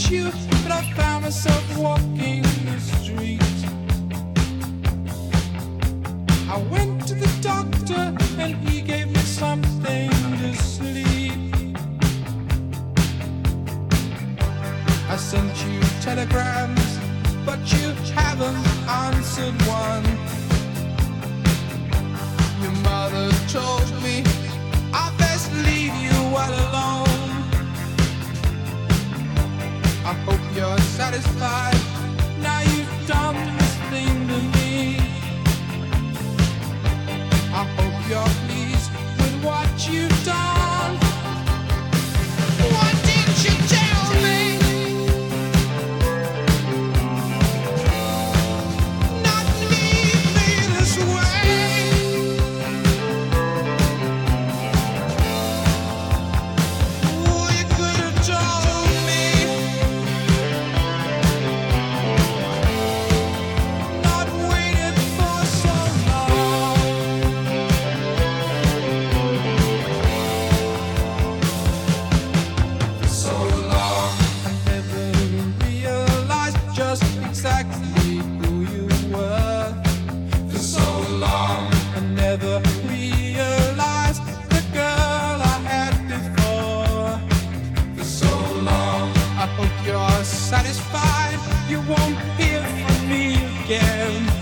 you, but I found myself walking the street. I went to the doctor and he gave me something to sleep. I sent you telegrams, but you haven't answered one. Your mother told me I best leave you all alone. I hope you're satisfied now you've done this thing to me. I hope you're pleased with what you've done. What did you tell me? Not leave me this way. Oh, you could have told me. Not waited for so long. For so long, I never realized just exactly who you were. For so long, I never realized the girl I had before. For so long, I hope you're satisfied. You won't hear from me again.